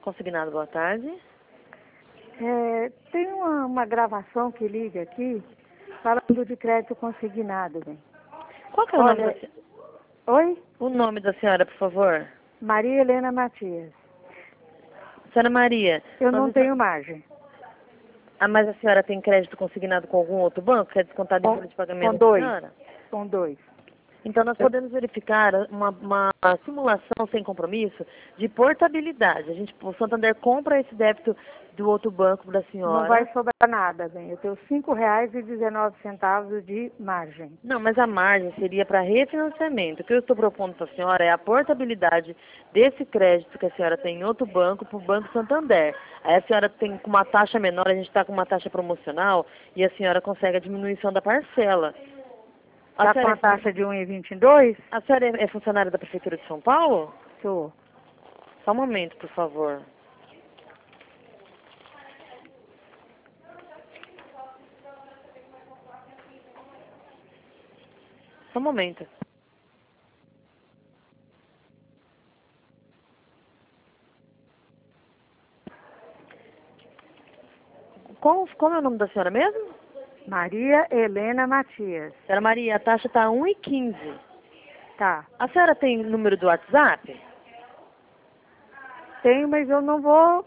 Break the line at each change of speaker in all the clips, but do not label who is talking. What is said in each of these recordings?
Consignado, boa tarde.
Tem uma gravação que liga aqui falando de crédito consignado, bem.
Qual que é o nome da senhora?
Oi?
O nome da senhora, por favor.
Maria Helena Matias.
Senhora Maria.
Eu não tenho margem.
Ah, mas a senhora tem crédito consignado com algum outro banco? Quer descontar de folha de pagamento
Com dois.
da senhora?
Com dois.
Então, nós podemos verificar uma simulação sem compromisso de portabilidade. O Santander compra esse débito do outro banco da senhora.
Não vai sobrar nada, bem. Eu tenho R$ 5,19 de margem.
Não, mas a margem seria para refinanciamento. O que eu estou propondo para a senhora é a portabilidade desse crédito que a senhora tem em outro banco para o Banco Santander. Aí a senhora tem com uma taxa menor, a gente está com uma taxa promocional e a senhora consegue a diminuição da parcela.
Está com a taxa de 1,22?
A senhora é funcionária da Prefeitura de São Paulo?
Sou.
Só um momento, por favor. Só um momento. Qual é o nome da senhora mesmo?
Maria Helena Matias.
Senhora Maria, a taxa está 1,15.
Tá.
A senhora tem número do WhatsApp?
Tenho, mas eu não vou...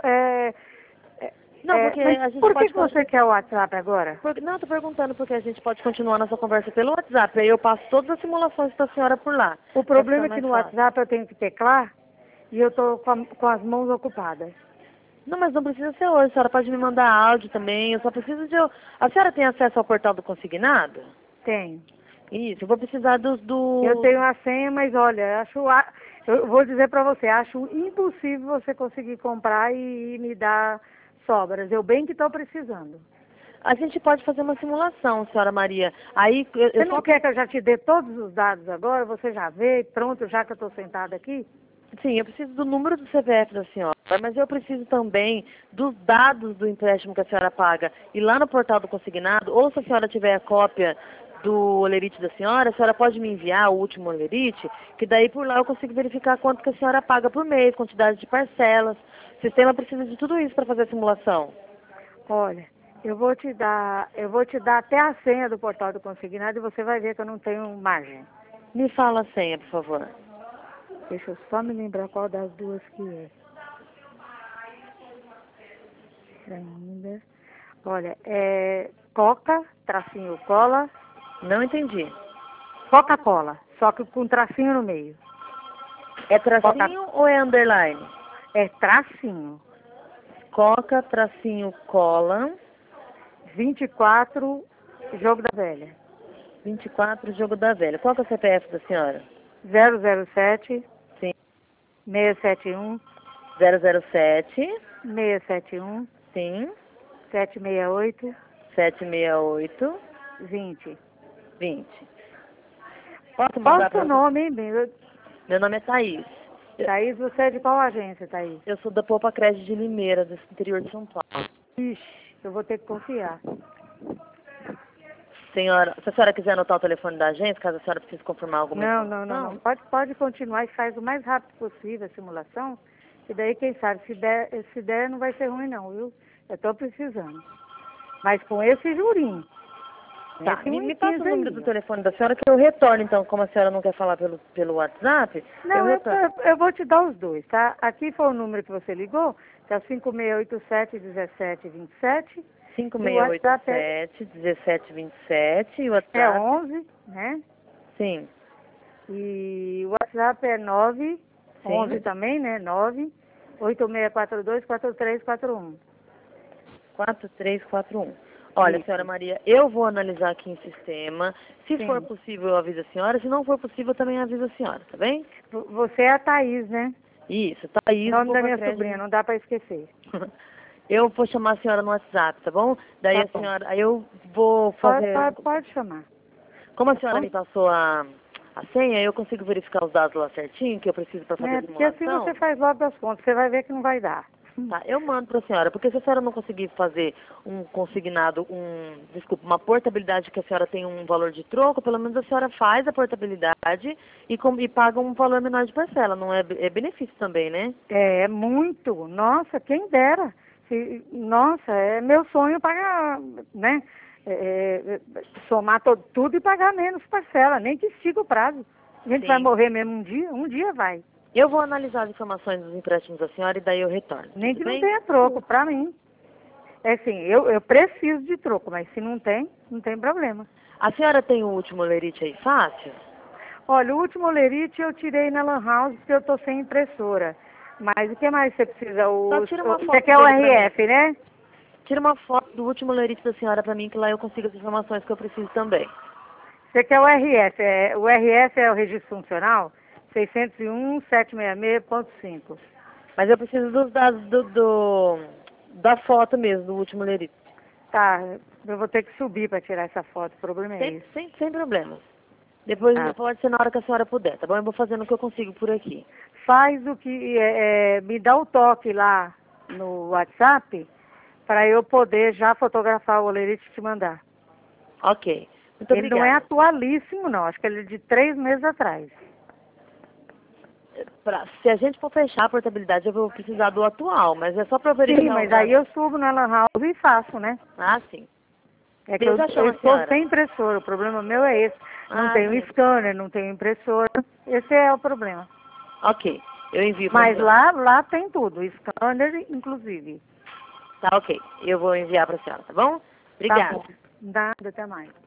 Não, porque a gente
por que
pode...
você quer o WhatsApp agora?
Não, estou perguntando porque a gente pode continuar nossa conversa pelo WhatsApp. Aí eu passo todas as simulações para a senhora por lá.
O problema é que
mais
no
fácil.
WhatsApp eu tenho que teclar e eu estou com as mãos ocupadas.
Não, mas não precisa ser hoje. A senhora pode me mandar áudio também. Eu só preciso de... A senhora tem acesso ao portal do consignado?
Tenho.
Isso, eu vou precisar do...
Eu tenho a senha, mas olha, eu vou dizer para você, acho impossível você conseguir comprar e me dar sobras. Eu bem que estou precisando.
A gente pode fazer uma simulação, senhora Maria. Aí
Você não quer que eu já te dê todos os dados agora? Você já vê, pronto, já que eu estou sentada aqui?
Sim, eu preciso do número do CPF da senhora, mas eu preciso também dos dados do empréstimo que a senhora paga. E lá no portal do consignado, ou se a senhora tiver a cópia do olerite da senhora, a senhora pode me enviar o último olerite, que daí por lá eu consigo verificar quanto que a senhora paga por mês, quantidade de parcelas. O sistema precisa de tudo isso para fazer a simulação.
Olha, eu vou te dar até a senha do portal do consignado e você vai ver que eu não tenho margem.
Me fala a senha, por favor.
Deixa eu só me lembrar qual das duas que é. Ainda. Olha, Coca, tracinho cola.
Não entendi.
Coca-Cola, só que com tracinho no meio.
É tracinho ou é underline?
É tracinho.
Coca, tracinho, cola.
24, Jogo da Velha.
24, Jogo da Velha. Qual que é o CPF da senhora?
007.
Sim.
671.
007.
671.
Sim.
768.
768.
20.
20. Posso mandar
Qual o seu nome, hein, bem?
Meu nome é Thaís.
Thaís, você é de qual agência, Thaís?
Eu sou da Poupa Crédito de Limeira, do interior de São Paulo.
Ixi, eu vou ter que confiar.
Senhora, se a senhora quiser anotar o telefone da agência, caso a senhora precise confirmar alguma informação.
Não. Pode continuar e faz o mais rápido possível a simulação. E daí, quem sabe, se der não vai ser ruim não, viu? Eu estou precisando. Mas com esse jurinho.
Tá, me passa o número do telefone da senhora que eu retorno, então, como a senhora não quer falar pelo WhatsApp,
não,
eu retorno.
eu vou te dar os dois, tá? Aqui foi o número que você ligou, que é o 5687-1727.
5687-1727 e o WhatsApp...
É 11, né?
Sim.
E o WhatsApp é 9, sim. 11 também, né? 98642-4341.
4341. Olha,
Isso.
senhora Maria, eu vou analisar aqui em sistema. Se
Sim.
for possível, eu aviso a senhora. Se não for possível, eu também aviso a senhora, tá bem?
Você é a Thaís, né?
Isso, Thaís.
O nome da minha sobrinha, não dá para esquecer.
Eu vou chamar a senhora no WhatsApp, tá bom? Daí
Tá bom.
aí eu vou fazer...
Pode chamar.
Como a senhora me passou a senha, eu consigo verificar os dados lá certinho, que eu preciso para fazer a
Porque
simulação?
assim você faz logo as contas, você vai ver que não vai dar.
Tá, eu mando para a senhora, porque se a senhora não conseguir fazer um consignado, uma portabilidade que a senhora tem um valor de troco, pelo menos a senhora faz a portabilidade e paga um valor menor de parcela, não é, é benefício também, né?
É muito. Nossa, quem dera. Nossa, é meu sonho pagar, né? Somar tudo e pagar menos parcela, nem que estica o prazo. A gente vai
Sim.
morrer mesmo um dia vai.
Eu vou analisar as informações dos empréstimos da senhora e daí eu retorno.
Nem
Tudo
que não
bem?
tenha troco, pra mim. É assim, eu preciso de troco, mas se não tem, não tem problema.
A senhora tem o último lerite aí fácil?
Olha, o último lerite eu tirei na Lan House porque eu tô sem impressora. Mas o que mais você precisa?
Só tira uma
Você
foto
quer o
dele pra mim.
RF, né?
Tira uma foto do último lerite da senhora pra mim, que lá eu consigo as informações que eu preciso também.
Você quer o RF? O RF é o registro funcional 601.766.5.
Mas eu preciso dos dados da foto mesmo, do último lerite.
Tá, eu vou ter que subir para tirar essa foto, o problema é esse.
Sem problemas. Depois
Tá.
pode ser na hora que a senhora puder, tá bom? Eu vou fazendo o que eu consigo por aqui.
Faz o que, me dá o toque lá no WhatsApp para eu poder já fotografar o olerite e te mandar.
Ok. Muito
Ele não é
obrigada.
atualíssimo não, acho que ele é de 3 meses atrás.
Se a gente for fechar a portabilidade, eu vou precisar do atual, mas é só para
Sim,
verificar
mas
os dados.
aí eu subo na Lan House e faço, né?
Ah, sim.
É que
Deus
eu
achou a
estou
senhora.
sem impressora, o problema meu é esse. Não
Ah,
tenho
sim.
scanner, não tenho impressora. Esse é o problema.
Ok. Eu envio para a
Mas
senhora.
lá tem tudo, scanner inclusive.
Tá, ok. Eu vou enviar para a senhora, tá bom?
Tá
Obrigada.
bom. Nada, até mais.